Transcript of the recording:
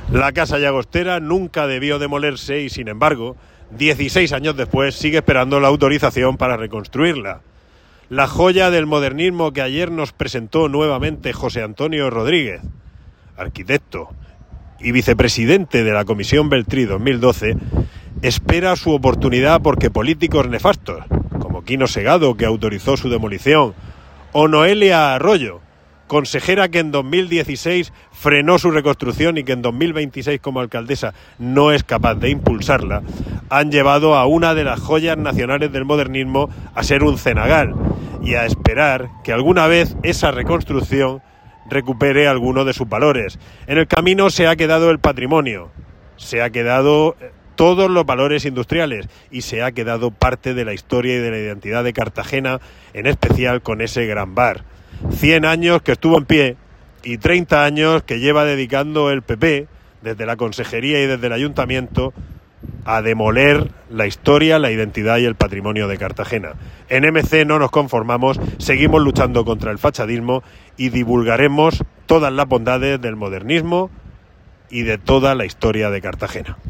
La casa llagostera nunca debió demolerse y, sin embargo, 16 años después sigue esperando la autorización para reconstruirla. La joya del modernismo que ayer nos presentó nuevamente José Antonio Rodríguez, arquitecto y vicepresidente de la Comisión Beltrí 2012, espera su oportunidad porque políticos nefastos, como Quino Segado, que autorizó su demolición, o Noelia Arroyo, consejera que en 2016 frenó su reconstrucción y que en 2026 como alcaldesa no es capaz de impulsarla, han llevado a una de las joyas nacionales del modernismo a ser un cenagal y a esperar que alguna vez esa reconstrucción recupere alguno de sus valores. En el camino se ha quedado el patrimonio, se ha quedado todos los valores industriales y se ha quedado parte de la historia y de la identidad de Cartagena, en especial con ese gran bar. 100 años que estuvo en pie y 30 años que lleva dedicando el PP, desde la consejería y desde el ayuntamiento, a demoler la historia, la identidad y el patrimonio de Cartagena. En MC no nos conformamos, seguimos luchando contra el fachadismo y divulgaremos todas las bondades del modernismo y de toda la historia de Cartagena.